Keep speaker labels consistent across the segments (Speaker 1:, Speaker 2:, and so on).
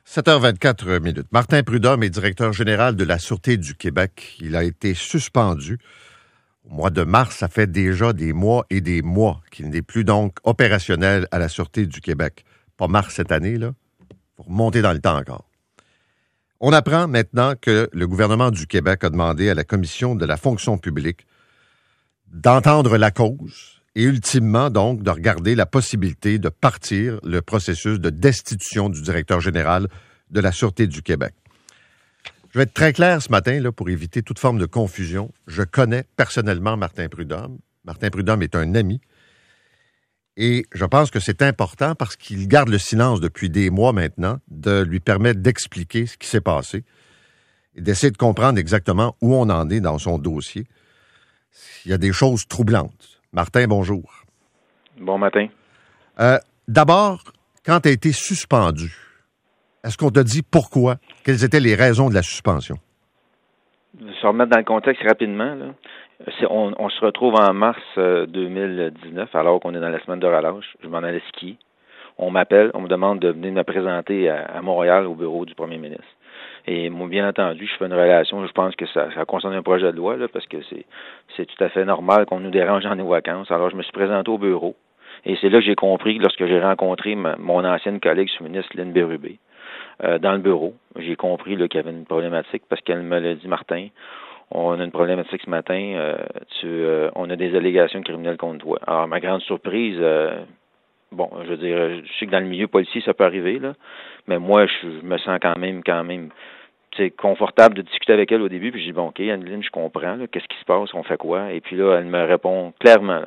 Speaker 1: 7h24 minutes. Martin Prudhomme est directeur général de la Sûreté du Québec. Il a été suspendu au mois de mars. Ça fait déjà des mois et des mois qu'il n'est plus donc opérationnel à la Sûreté du Québec. Pas mars cette année, là. Pour remonter dans le temps encore. On apprend maintenant que le gouvernement du Québec a demandé à la Commission de la fonction publique d'entendre la cause et ultimement, donc, de regarder la possibilité de partir le processus de destitution du directeur général de la Sûreté du Québec. Je vais être très clair ce matin là, pour éviter toute forme de confusion. Je connais personnellement Martin Prudhomme. Martin Prudhomme est un ami. Et je pense que c'est important parce qu'il garde le silence depuis des mois maintenant, de lui permettre d'expliquer ce qui s'est passé et d'essayer de comprendre exactement où on en est dans son dossier. Il y a des choses troublantes. Martin, bonjour.
Speaker 2: Bon matin.
Speaker 1: D'abord, quand tu as été suspendu, est-ce qu'on t'a dit pourquoi? Quelles étaient les raisons de la suspension?
Speaker 2: Se remettre dans le contexte rapidement, là. On se retrouve en mars 2019, alors qu'on est dans la semaine de relâche. Je m'en allais skier. On m'appelle, on me demande de venir me présenter à Montréal au bureau du premier ministre. Et moi, bien entendu, je fais une relation. Je pense que ça concerne un projet de loi, là, parce que c'est tout à fait normal qu'on nous dérange dans nos vacances. Alors, je me suis présenté au bureau. Et c'est là que j'ai compris, lorsque j'ai rencontré mon ancienne collègue sous-ministre, Lynn Bérubé, dans le bureau, j'ai compris là, qu'il y avait une problématique parce qu'elle me l'a dit, Martin, on a une problématique ce matin, on a des allégations criminelles contre toi. Alors, ma grande surprise, bon, je veux dire, je sais que dans le milieu policier, ça peut arriver, là, mais moi, je me sens quand même, confortable de discuter avec elle au début, puis je dis, bon, OK, Anne-Lyne, je comprends, là, qu'est-ce qui se passe, on fait quoi? Et puis là, elle me répond clairement,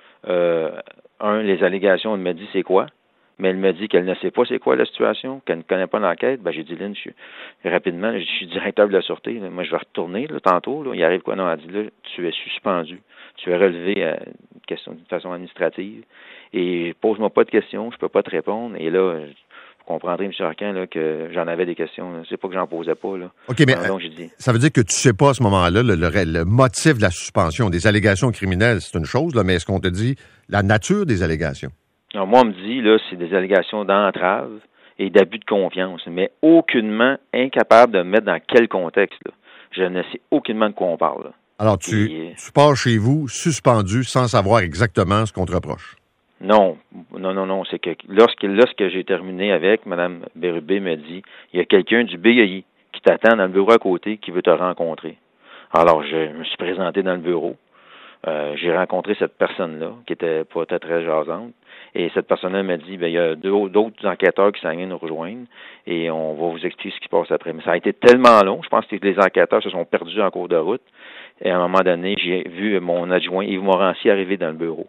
Speaker 2: les allégations, elle me dit c'est quoi? Mais elle me dit qu'elle ne sait pas c'est quoi la situation, qu'elle ne connaît pas l'enquête. Ben, j'ai dit, Lynn, je suis directeur de la Sûreté. Là. Moi, je vais retourner là, tantôt. Là. Il arrive quoi? Non, elle dit, là, tu es suspendu. Tu es relevé à une question de façon administrative. Et pose-moi pas de questions, je peux pas te répondre. Et là, vous comprendrez, M. Arcan, là, que j'en avais des questions. Là. C'est pas que j'en posais pas. Là.
Speaker 1: OK, mais donc, j'ai dit, ça veut dire que tu sais pas à ce moment-là le motif de la suspension. Des allégations criminelles, c'est une chose, là, mais est-ce qu'on te dit la nature des allégations?
Speaker 2: Alors, moi, on me dit, là, c'est des allégations d'entrave et d'abus de confiance, mais aucunement incapable de me mettre dans quel contexte, là. Je ne sais aucunement de quoi on parle, là.
Speaker 1: Alors, tu pars chez vous suspendu sans savoir exactement ce qu'on te reproche?
Speaker 2: Non. C'est que lorsque j'ai terminé avec, Mme Bérubé me dit, il y a quelqu'un du BAI qui t'attend dans le bureau à côté qui veut te rencontrer. Alors, je me suis présenté dans le bureau. J'ai rencontré cette personne-là, qui était pas très jasante. Et cette personne-là m'a dit, il y a d'autres enquêteurs qui s'en viennent nous rejoindre et on va vous expliquer ce qui se passe après. Mais ça a été tellement long, je pense que les enquêteurs se sont perdus en cours de route. Et à un moment donné, j'ai vu mon adjoint Yves Morancy arriver dans le bureau.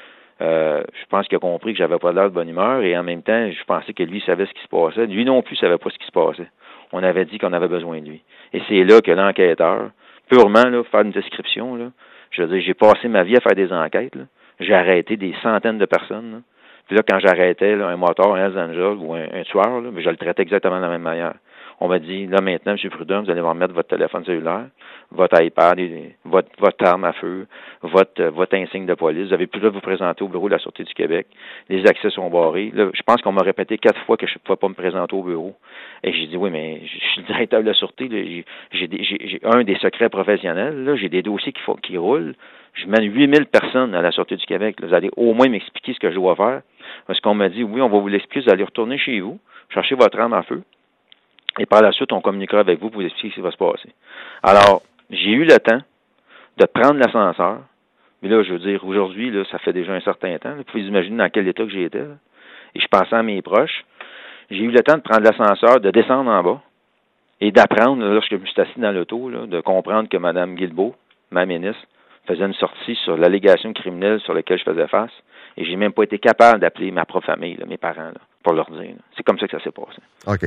Speaker 2: Je pense qu'il a compris que j'avais pas l'air de bonne humeur et en même temps, je pensais que lui savait ce qui se passait. Lui non plus savait pas ce qui se passait. On avait dit qu'on avait besoin de lui. Et c'est là que l'enquêteur, purement là, faire une description, là, je veux dire, j'ai passé ma vie à faire des enquêtes. Là. J'ai arrêté des centaines de personnes. Là. Puis là, quand j'arrêtais là, un moteur, un Hells Angel ou un tueur, là, je le traitais exactement de la même manière. On m'a dit, là maintenant, M. Prudhomme, vous allez me mettre votre téléphone cellulaire, votre iPad, votre arme à feu, votre insigne de police. Vous avez plus là vous présenter au bureau de la Sûreté du Québec. Les accès sont barrés. Là, je pense qu'on m'a répété 4 fois que je ne pouvais pas me présenter au bureau. Et j'ai dit, oui, mais je suis le directeur de la Sûreté. Là, j'ai un des secrets professionnels. Là, j'ai des dossiers qui roulent. Je mène 8000 personnes à la Sûreté du Québec. Là, vous allez au moins m'expliquer ce que je dois faire. Parce qu'on m'a dit, oui, on va vous l'expliquer. Vous allez retourner chez vous, chercher votre arme à feu. Et par la suite, on communiquera avec vous pour vous expliquer ce qui va se passer. Alors, j'ai eu le temps de prendre l'ascenseur. Mais là, je veux dire, aujourd'hui, là, ça fait déjà un certain temps. Vous pouvez imaginer dans quel état que j'étais. Là. Et je pensais à mes proches. J'ai eu le temps de prendre l'ascenseur, de descendre en bas et d'apprendre, là, lorsque je me suis assis dans l'auto, là, de comprendre que Mme Guilbeault, ma ministre, faisait une sortie sur l'allégation criminelle sur laquelle je faisais face. Et j'ai même pas été capable d'appeler ma propre famille, là, mes parents, là, pour leur dire. Là. C'est comme ça que ça s'est passé.
Speaker 1: OK.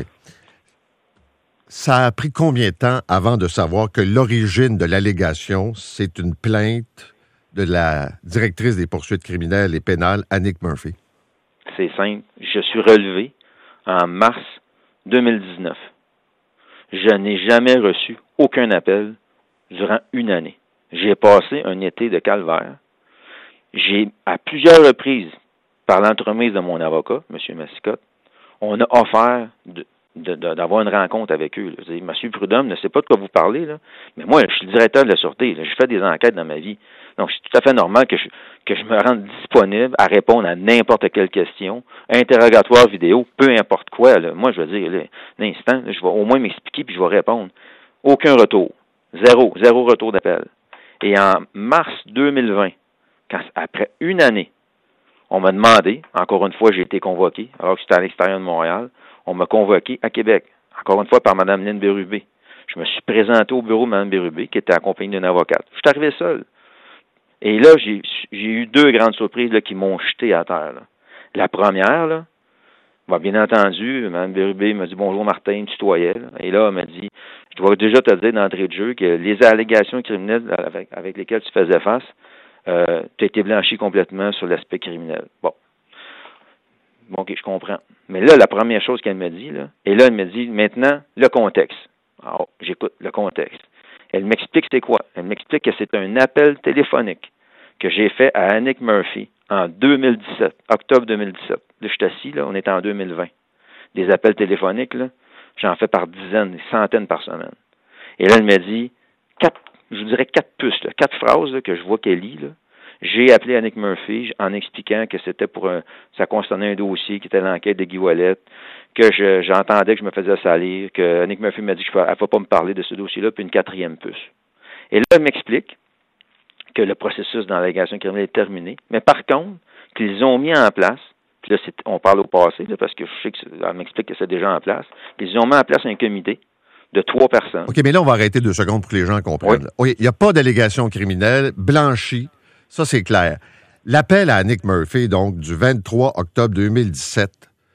Speaker 1: Ça a pris combien de temps avant de savoir que l'origine de l'allégation, c'est une plainte de la directrice des poursuites criminelles et pénales, Annick Murphy?
Speaker 2: C'est simple. Je suis relevé en mars 2019. Je n'ai jamais reçu aucun appel durant une année. J'ai passé un été de calvaire. J'ai, à plusieurs reprises, par l'entremise de mon avocat, M. Massicotte, on a offert d'avoir une rencontre avec eux. Là. Monsieur Prudhomme ne sait pas de quoi vous parlez, là, mais moi, je suis le directeur de la Sûreté. Là, je fais des enquêtes dans ma vie. Donc, c'est tout à fait normal que je me rende disponible à répondre à n'importe quelle question, interrogatoire vidéo, peu importe quoi. Là. Moi, je veux dire, là, l'instant, je vais au moins m'expliquer puis je vais répondre. Aucun retour. Zéro retour d'appel. Et en mars 2020, après une année, on m'a demandé, encore une fois, j'ai été convoqué, alors que c'était à l'extérieur de Montréal, on m'a convoqué à Québec, encore une fois par Mme Lynne Bérubé. Je me suis présenté au bureau de Mme Bérubé, qui était accompagnée d'une avocate. Je suis arrivé seul. Et là, j'ai eu deux grandes surprises là, qui m'ont jeté à terre. Là. La première, là, bien entendu, Mme Bérubé m'a dit « Bonjour Martin », me tutoyait. Là. Et là, elle m'a dit « Je dois déjà te dire d'entrée de jeu que les allégations criminelles avec lesquelles tu faisais face, tu as été blanchi complètement sur l'aspect criminel. » Bon, OK, je comprends. Mais là, la première chose qu'elle me dit, là, et là, elle me dit maintenant, le contexte. Alors, j'écoute le contexte. Elle m'explique c'est quoi. Elle m'explique que c'est un appel téléphonique que j'ai fait à Annick Murphy en 2017, octobre 2017. Là, je suis assis, là, on est en 2020. Des appels téléphoniques, là, j'en fais par dizaines, des centaines par semaine. Et là, elle me dit quatre puces, là, 4 phrases là, que je vois qu'elle lit, là. J'ai appelé Annick Murphy en expliquant que c'était ça concernait un dossier qui était l'enquête de Guy Ouellet, que j'entendais que je me faisais salir, que Annick Murphy m'a dit qu'elle ne va pas me parler de ce dossier-là, puis une 4e puce. Et là, elle m'explique que le processus d'allégation criminelle est terminé, mais par contre, qu'ils ont mis en place, puis là, on parle au passé, là, parce que je sais qu'elle m'explique que c'est déjà en place, qu'ils ont mis en place un comité de 3 personnes.
Speaker 1: OK, mais là, on va arrêter 2 secondes pour que les gens comprennent. Oui, il n'y a pas d'allégation criminelle blanchie. Ça, c'est clair. L'appel à Annick Murphy, donc, du 23 octobre 2017,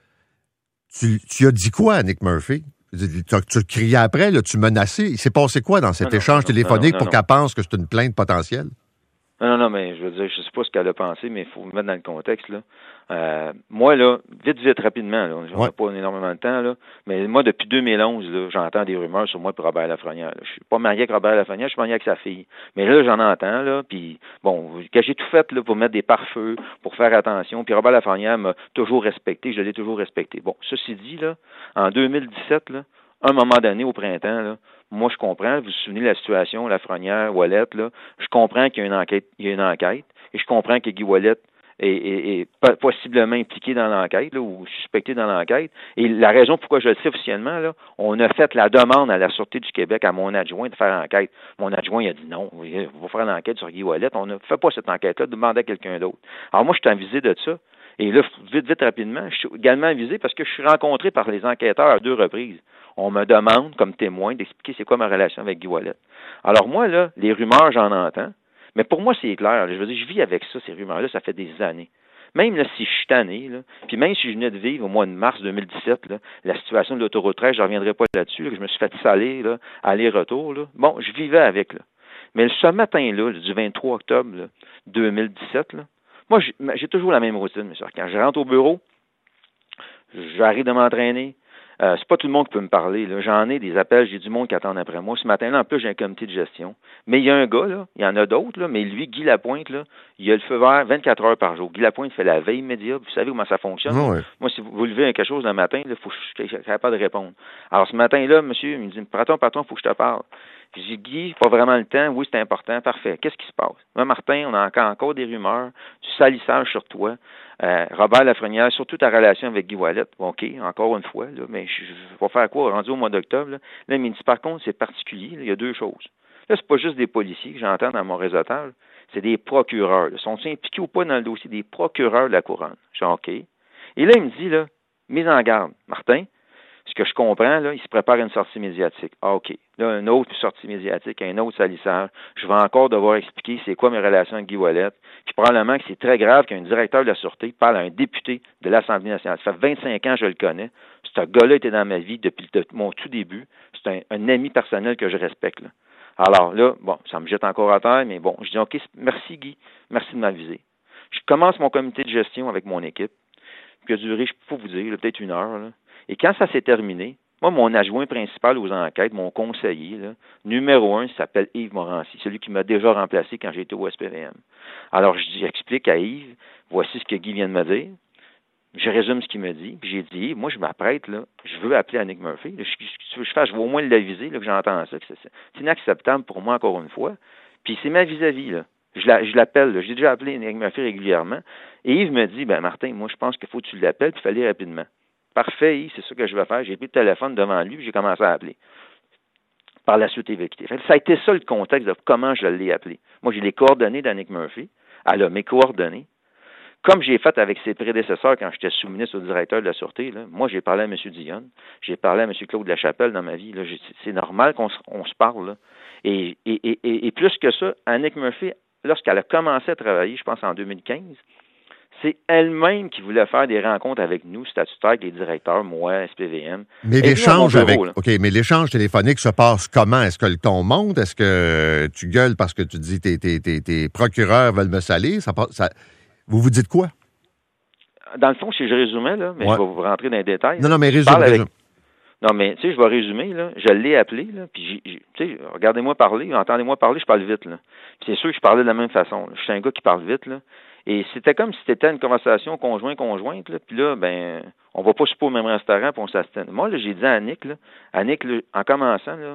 Speaker 1: tu as dit quoi à Annick Murphy? Tu criais après, là, tu menaçais. Il s'est passé quoi dans cet échange téléphonique pour qu'elle pense que c'est une plainte potentielle?
Speaker 2: Non, mais je veux dire, je sais pas ce qu'elle a pensé, mais il faut me mettre dans le contexte, là. Moi, là, vite, rapidement, là, on n'a pas énormément de temps, là, mais moi, depuis 2011, là, j'entends des rumeurs sur moi et Robert Lafrenière. Là. Je suis pas marié avec Robert Lafrenière, je suis marié avec sa fille. Mais là, j'en entends, là, puis bon, que j'ai tout fait, là, pour mettre des pare-feux, pour faire attention, puis Robert Lafrenière m'a toujours respecté, je l'ai toujours respecté. Bon, ceci dit, là, en 2017, là, un moment donné, au printemps, là, moi, je comprends, vous vous souvenez de la situation, Lafrenière, Ouellet, là, je comprends qu'il y a une enquête, et je comprends que Guy Ouellet est possiblement impliqué dans l'enquête, là, ou suspecté dans l'enquête. Et la raison pourquoi je le sais officiellement, là, on a fait la demande à la Sûreté du Québec, à mon adjoint, de faire l'enquête. Mon adjoint, il a dit non, on va faire l'enquête sur Guy Ouellet. On ne fait pas cette enquête-là, demandez à quelqu'un d'autre. Alors moi, je suis avisé de ça. Et là, vite, rapidement, je suis également avisé parce que je suis rencontré par les enquêteurs à 2 reprises. On me demande, comme témoin, d'expliquer c'est quoi ma relation avec Guy Ouellet. Alors moi, là, les rumeurs, j'en entends. Mais pour moi, c'est clair. Là, je veux dire, je vis avec ça, ces rumeurs-là, ça fait des années. Même là, si je suis tanné, là, puis même si je venais de vivre au mois de mars 2017, là, la situation de l'autoroute 13, je ne reviendrai pas là-dessus, là, que je me suis fait saler, là, aller-retour, là. Bon, je vivais avec, là. Mais ce matin-là, du 23 octobre là, 2017, là, moi, j'ai toujours la même routine, monsieur. Quand je rentre au bureau, j'arrive de m'entraîner. C'est pas tout le monde qui peut me parler. Là. J'en ai des appels, j'ai du monde qui attend après moi. Ce matin-là, en plus, j'ai un comité de gestion. Mais il y a un gars, là, il y en a d'autres, là, mais lui, Guy Lapointe, là, il a le feu vert 24 heures par jour. Guy Lapointe fait la veille immédiate. Vous savez comment ça fonctionne?
Speaker 1: Oui.
Speaker 2: Moi, si vous levez quelque chose le matin, il faut que je sois capable de répondre. Alors, ce matin-là, monsieur, il me dit, patron, il faut que je te parle. J'ai dit, Guy, pas vraiment le temps. Oui, c'est important. Parfait. Qu'est-ce qui se passe? Moi, Martin, on a encore des rumeurs, du salissage sur toi. Robert Lafrenière, surtout ta relation avec Guy Ouellet. OK, encore une fois, là, mais je vais faire quoi? Rendu au mois d'octobre, là, il me dit, par contre, c'est particulier. Là, il y a 2 choses. Là, c'est pas juste des policiers que j'entends dans mon réseautage. C'est des procureurs. Là. Sont-ils impliqués ou pas dans le dossier? Des procureurs de la couronne. Je dis, OK. Et là, il me dit, là, mise en garde. Martin, ce que je comprends, là, il se prépare à une sortie médiatique. Ah, OK. Là, une autre sortie médiatique, un autre salissage. Je vais encore devoir expliquer c'est quoi mes relations avec Guy Ouellet. Puis probablement que c'est très grave qu'un directeur de la Sûreté parle à un député de l'Assemblée nationale. Ça fait 25 ans que je le connais. Ce gars-là était dans ma vie depuis mon tout début. C'est un ami personnel que je respecte. Là. Alors là, bon, ça me jette encore à terre, mais bon, je dis OK, merci Guy, merci de m'aviser. Je commence mon comité de gestion avec mon équipe, qui a duré, je peux pas vous dire, peut-être 1 heure. Là. Et quand ça s'est terminé, moi, mon adjoint principal aux enquêtes, mon conseiller, là, numéro 1, s'appelle Yves Morancy, celui qui m'a déjà remplacé quand j'étais au SPVM. Alors, j'explique à Yves, voici ce que Guy vient de me dire. Je résume ce qu'il me dit, puis j'ai dit, moi, je m'apprête, là, je veux appeler Annick Murphy. Là, je veux au moins l'aviser, là, que j'entends ça, que c'est inacceptable pour moi, encore une fois. Puis c'est ma vis-à-vis, là. Je l'appelle, là. J'ai déjà appelé Annick Murphy régulièrement. Et Yves me dit, Martin, moi, je pense qu'il faut que tu l'appelles, puis il fallait rapidement. Parfait, Yves, c'est ça que je vais faire. J'ai pris le téléphone devant lui, puis j'ai commencé à appeler. Par la suite, il va quitter. Ça a été ça le contexte de comment je l'ai appelé. Moi, j'ai les coordonnées d'Annick Murphy. Elle a mes coordonnées. Comme j'ai fait avec ses prédécesseurs quand j'étais sous-ministre au directeur de la Sûreté, là, moi, j'ai parlé à M. Dionne, j'ai parlé à M. Claude Lachapelle dans ma vie. Là, c'est normal qu'on se parle. Là. Et plus que ça, Annick Murphy, lorsqu'elle a commencé à travailler, je pense en 2015, c'est elle-même qui voulait faire des rencontres avec nous, statutaires, avec les directeurs, moi, SPVM.
Speaker 1: Mais l'échange téléphonique se passe comment? Est-ce que le ton monte? Est-ce que tu gueules parce que tu dis tes procureurs veulent me salir? Vous vous dites quoi?
Speaker 2: Dans le fond, si je résumais, là, mais je vais vous rentrer dans les détails.
Speaker 1: Non, mais résume.
Speaker 2: Non, mais tu sais, je vais résumer, là. Je l'ai appelé, là, puis tu sais, regardez-moi parler, entendez-moi parler, je parle vite, là. Puis c'est sûr que je parlais de la même façon. Là. Je suis un gars qui parle vite, là. Et c'était comme si c'était une conversation conjointe, là. Puis là, on va pas souper au même restaurant, puis on s'astène. Moi, là, j'ai dit à Annick, là, en commençant, là,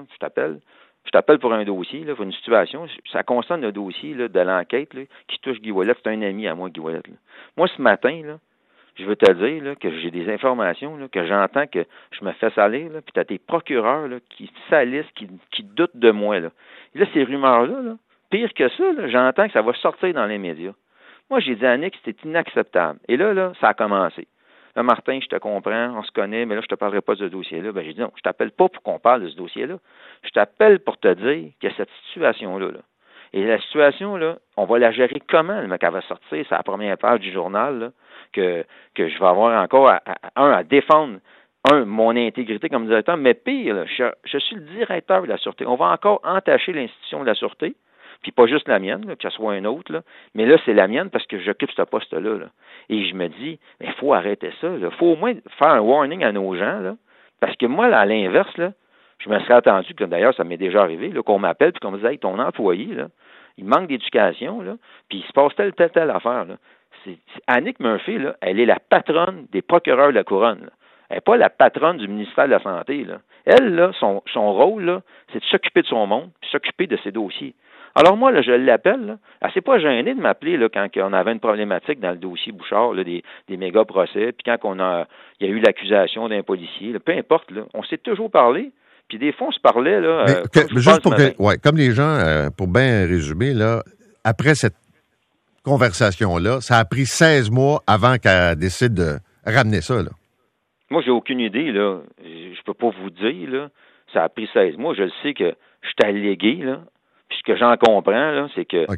Speaker 2: je t'appelle pour un dossier, là, pour une situation. Ça concerne le dossier là, de l'enquête là, qui touche Guy Ouellet. C'est un ami à moi, Guy Ouellet. Là. Moi, ce matin, là, je veux te dire là, que j'ai des informations, là, que j'entends que je me fais salir, puis tu as des procureurs là, qui salissent, qui doutent de moi. Là. Et là, ces rumeurs-là, là, pire que ça, là, j'entends que ça va sortir dans les médias. Moi, j'ai dit à Annick que c'était inacceptable. Et là, ça a commencé. Là, Martin, je te comprends, on se connaît, mais là, je te parlerai pas de ce dossier-là. J'ai dit non, je t'appelle pas pour qu'on parle de ce dossier-là. Je t'appelle pour te dire que cette situation-là, là, et la situation, là, on va la gérer comment, le mec, elle va sortir, c'est la première page du journal, là, que je vais avoir encore à défendre, mon intégrité comme directeur, mais pire, là, je suis le directeur de la Sûreté. On va encore entacher l'institution de la Sûreté, puis pas juste la mienne, là, que ce soit un autre, là, mais là, c'est la mienne parce que j'occupe ce poste-là. Là. Et je me dis, il faut arrêter ça. Il faut au moins faire un warning à nos gens, là, parce que moi, là, à l'inverse, là, je me serais attendu, que d'ailleurs, ça m'est déjà arrivé, là, qu'on m'appelle puis qu'on me dise, hey, ton employé, là, il manque d'éducation, là, puis il se passe telle affaire. Là. Annick Murphy, là, elle est la patronne des procureurs de la Couronne. Là. Elle n'est pas la patronne du ministère de la Santé. Là. Elle, là, son rôle, là, c'est de s'occuper de son monde, puis s'occuper de ses dossiers. Alors moi, là, je l'appelle, là. Elle s'est pas gênée de m'appeler là, quand on avait une problématique dans le dossier Bouchard, là, des méga procès, puis quand il y a eu l'accusation d'un policier, là, peu importe, là, on s'est toujours parlé, puis des fois, on se parlait, là.
Speaker 1: Juste pour comme les gens, pour bien résumer, là, après cette conversation-là, ça a pris 16 mois avant qu'elle décide de ramener ça, là.
Speaker 2: Moi, j'ai aucune idée, là. Je peux pas vous dire, là. Ça a pris 16 mois. Je le sais que je suis allégué, là. Puis ce que j'en comprends, là, c'est que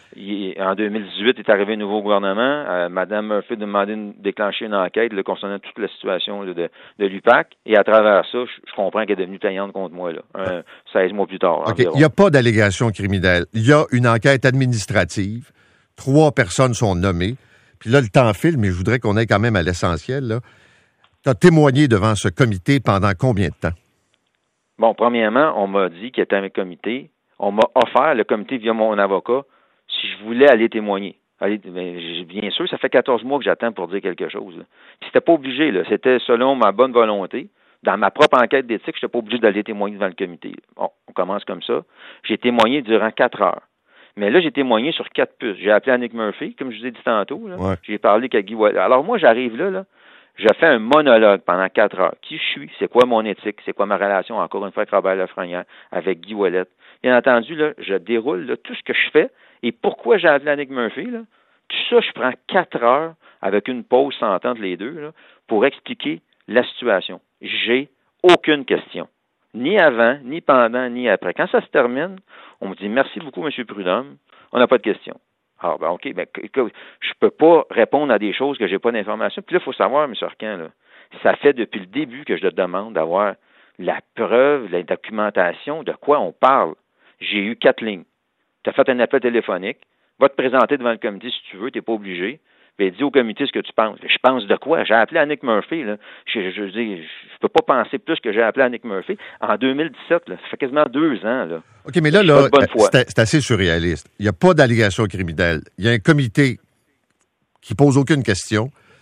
Speaker 2: en 2018 est arrivé un nouveau gouvernement. Mme Murphy a demandé de déclencher une enquête là, concernant toute la situation là, de l'UPAC. Et à travers ça, je comprends qu'elle est devenue taillante contre moi, là, 16 mois plus tard.
Speaker 1: OK. Il n'y a pas d'allégation criminelle. Il y a une enquête administrative. 3 personnes sont nommées. Puis là, le temps file, mais je voudrais qu'on aille quand même à l'essentiel. Tu as témoigné devant ce comité pendant combien de temps?
Speaker 2: Bon, premièrement, on m'a dit qu'il était avec le comité. On m'a offert, le comité via mon avocat, si je voulais aller témoigner. Bien sûr, ça fait 14 mois que j'attends pour dire quelque chose. Là. Puis c'était pas obligé, là. C'était selon ma bonne volonté. Dans ma propre enquête d'éthique, je n'étais pas obligé d'aller témoigner devant le comité. Bon, on commence comme ça. J'ai témoigné durant 4 heures. Mais là, j'ai témoigné sur 4 puces. J'ai appelé Annick Murphy, comme je vous ai dit tantôt. Là. Ouais. J'ai parlé avec Guy Ouellet. Alors moi, j'arrive là. Je fais un monologue pendant 4 heures. Qui je suis? C'est quoi mon éthique? C'est quoi ma relation, encore une fois, avec Robert Lafrenière, avec Guy Ouellet? Bien entendu, là, je déroule là, tout ce que je fais et pourquoi j'ai appelé Annick Murphy. Là, tout ça, je prends 4 heures avec une pause s'entendre les deux là, pour expliquer la situation. J'ai aucune question. Ni avant, ni pendant, ni après. Quand ça se termine, on me dit « Merci beaucoup, M. Prudhomme. On n'a pas de questions. » Ah, ben OK, je peux pas répondre à des choses que j'ai pas d'informations. Puis là, il faut savoir, M. Arcan, là, ça fait depuis le début que je te demande d'avoir la preuve, la documentation de quoi on parle. J'ai eu 4 lignes. Tu as fait un appel téléphonique. Va te présenter devant le comité si tu veux, tu n'es pas obligé. Puis dis au comité ce que tu penses. Je pense de quoi? J'ai appelé Annick Murphy. Là. Je peux pas penser plus que j'ai appelé Annick Murphy. En 2017, là, ça fait quasiment 2 ans. Là.
Speaker 1: OK, mais là c'est assez surréaliste. Il n'y a pas d'allégation criminelle. Il y a un comité qui pose aucune question,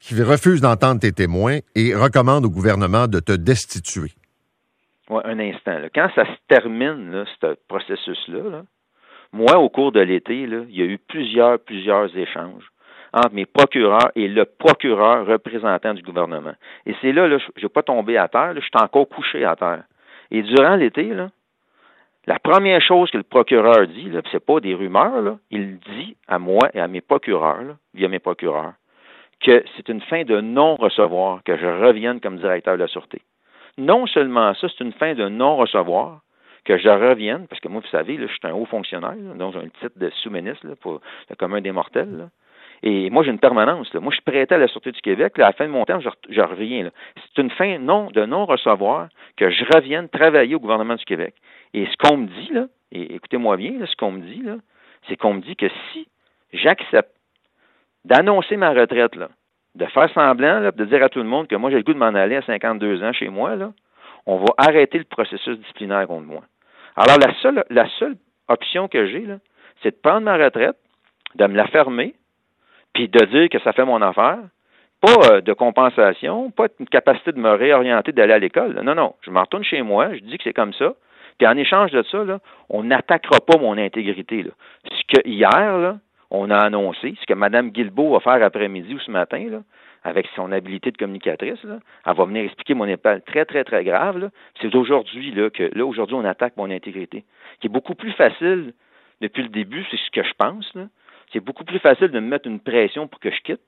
Speaker 1: qui refuse d'entendre tes témoins et recommande au gouvernement de te destituer.
Speaker 2: Oui, un instant. Là. Quand ça se termine, là, ce processus-là, là, moi, au cours de l'été, là, il y a eu plusieurs échanges entre mes procureurs et le procureur représentant du gouvernement. Et c'est là, je n'ai pas tombé à terre, là, je suis encore couché à terre. Et durant l'été, là, la première chose que le procureur dit, là, c'est pas des rumeurs, là, il dit à moi et à mes procureurs, là, via mes procureurs, que c'est une fin de non-recevoir que je revienne comme directeur de la Sûreté. Non seulement ça, c'est une fin de non-recevoir que je revienne, parce que moi, vous savez, là, je suis un haut fonctionnaire, là, donc j'ai un titre de sous-ministre là, pour le commun des mortels. Là. Et moi, j'ai une permanence. Là. Moi, je suis prêté à la Sûreté du Québec. Là, à la fin de mon temps, je reviens. Là. C'est une fin de non-recevoir que je revienne travailler au gouvernement du Québec. Et ce qu'on me dit, là, et écoutez-moi bien, là, ce qu'on me dit, là, c'est qu'on me dit que si j'accepte d'annoncer ma retraite, là, de faire semblant, là, de dire à tout le monde que moi, j'ai le goût de m'en aller à 52 ans chez moi, là, on va arrêter le processus disciplinaire contre moi. Alors, la seule option que j'ai, là, c'est de prendre ma retraite, de me la fermer, puis de dire que ça fait mon affaire, pas de compensation, pas une capacité de me réorienter, d'aller à l'école. Là. Non, je me retourne chez moi, je dis que c'est comme ça, puis en échange de ça, là, on n'attaquera pas mon intégrité. Là. Ce que hier, là, on a annoncé, ce que Mme Guilbeault va faire après-midi ou ce matin, là, avec son habilité de communicatrice, là, elle va venir expliquer mon épale très, très, très grave. Là. C'est d'aujourd'hui là, que là, aujourd'hui, on attaque mon intégrité. Qui est beaucoup plus facile depuis le début, c'est ce que je pense. Là. C'est beaucoup plus facile de me mettre une pression pour que je quitte,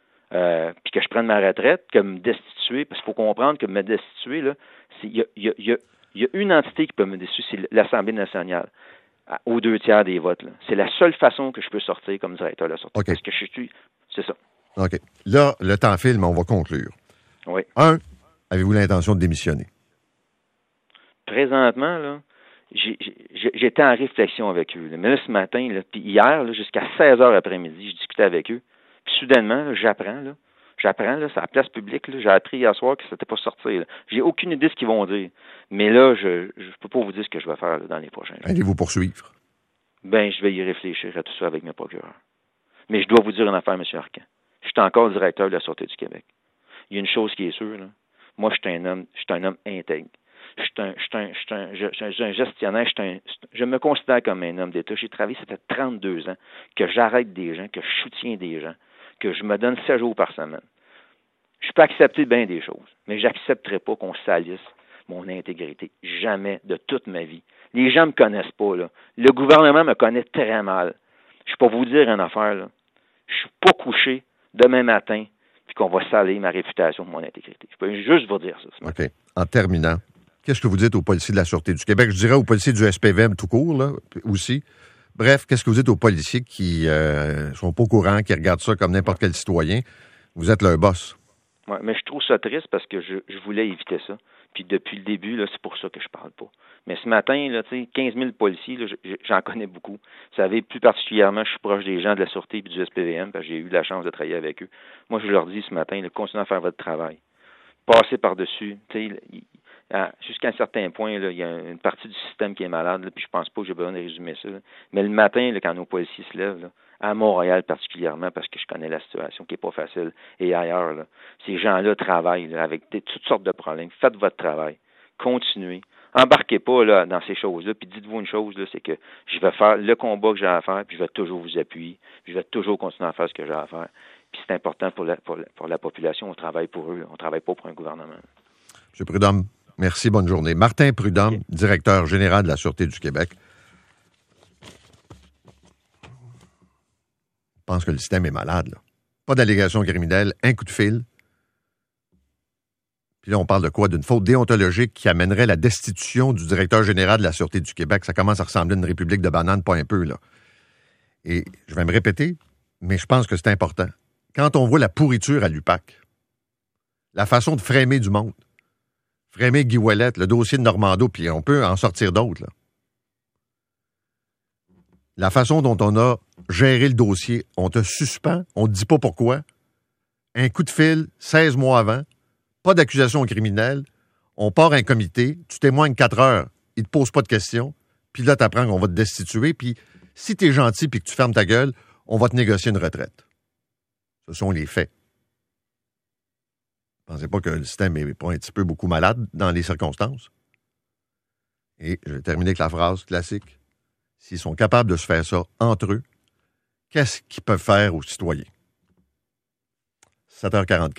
Speaker 2: puis que je prenne ma retraite, que me destituer, parce qu'il faut comprendre que me destituer, là, il y a une entité qui peut me destituer, c'est l'Assemblée nationale, aux 2/3 des votes. Là. C'est la seule façon que je peux sortir comme directeur de la Sûreté.
Speaker 1: Okay.
Speaker 2: Parce que je suis... C'est ça.
Speaker 1: OK. Là, le temps file, mais on va conclure.
Speaker 2: Oui.
Speaker 1: 1, avez-vous l'intention de démissionner?
Speaker 2: Présentement, là, j'étais en réflexion avec eux. Là. Mais là, ce matin, là, puis hier, là, jusqu'à 16h après-midi, je discutais avec eux. Puis soudainement, là, j'apprends, là, c'est à la place publique, là, j'ai appris hier soir que ça n'était pas sorti. Là. J'ai aucune idée de ce qu'ils vont dire. Mais là, je peux pas vous dire ce que je vais faire là, dans les prochains jours.
Speaker 1: Allez-vous poursuivre?
Speaker 2: Ben, je vais y réfléchir à tout ça avec mes procureurs. Mais je dois vous dire une affaire, M. Arcan. Je suis encore directeur de la Sûreté du Québec. Il y a une chose qui est sûre, là. Moi, je suis un homme intègre. Je suis un gestionnaire, je me considère comme un homme d'État. J'ai travaillé, ça fait 32 ans que j'arrête des gens, que je soutiens des gens, que je me donne 7 jours par semaine. Je peux accepter bien des choses, mais j'accepterai pas qu'on salisse mon intégrité. Jamais de toute ma vie. Les gens me connaissent pas, là. Le gouvernement me connaît très mal. Je peux pas vous dire une affaire, là. Je suis pas couché demain matin puis qu'on va salir ma réputation de mon intégrité. Je peux juste vous dire ça.
Speaker 1: OK. En terminant, qu'est-ce que vous dites aux policiers de la Sûreté du Québec? Je dirais aux policiers du SPVM tout court, là, aussi. Bref, qu'est-ce que vous dites aux policiers qui sont pas au courant, qui regardent ça comme n'importe quel citoyen? Vous êtes leur boss.
Speaker 2: Oui, mais je trouve ça triste parce que je voulais éviter ça. Puis depuis le début, là, c'est pour ça que je parle pas. Mais ce matin, là, 15 000 policiers, là, j'en connais beaucoup. Vous savez, plus particulièrement, je suis proche des gens de la Sûreté et du SPVM parce que j'ai eu la chance de travailler avec eux. Moi, je leur dis ce matin, là, continuez à faire votre travail. Passez par-dessus. Jusqu'à un certain point, là, il y a une partie du système qui est malade, là, puis je pense pas que j'ai besoin de résumer ça. Là. Mais le matin, là, quand nos policiers se lèvent, là, à Montréal particulièrement, parce que je connais la situation qui n'est pas facile, et ailleurs, là, ces gens-là travaillent là, avec toutes sortes de problèmes. Faites votre travail. Continuez. Embarquez pas là, dans ces choses-là, puis dites-vous une chose, là, c'est que je vais faire le combat que j'ai à faire, puis je vais toujours vous appuyer, puis je vais toujours continuer à faire ce que j'ai à faire. Puis c'est important pour la population, on travaille pour eux, on ne travaille pas pour un gouvernement.
Speaker 1: M. Prudhomme, merci, bonne journée. Martin Prudhomme, okay. Directeur général de la Sûreté du Québec. Je pense que le système est malade, là. Pas d'allégation criminelle, un coup de fil. Puis là, on parle de quoi? D'une faute déontologique qui amènerait la destitution du directeur général de la Sûreté du Québec. Ça commence à ressembler à une république de bananes, pas un peu, là. Et je vais me répéter, mais je pense que c'est important. Quand on voit la pourriture à l'UPAC, la façon de frémer du monde, frémer Guy Ouellet, le dossier de Normando, puis on peut en sortir d'autres, là. La façon dont on a géré le dossier, on te suspend, on ne dit pas pourquoi. Un coup de fil, 16 mois avant, pas d'accusation criminelle, on part un comité, tu témoignes 4 heures, ils ne te posent pas de questions, puis là, tu apprends qu'on va te destituer, puis si tu es gentil puis que tu fermes ta gueule, on va te négocier une retraite. Ce sont les faits. Pensez pas que le système n'est pas un petit peu beaucoup malade dans les circonstances? Et je vais terminer avec la phrase classique. S'ils sont capables de se faire ça entre eux, qu'est-ce qu'ils peuvent faire aux citoyens? 7h44.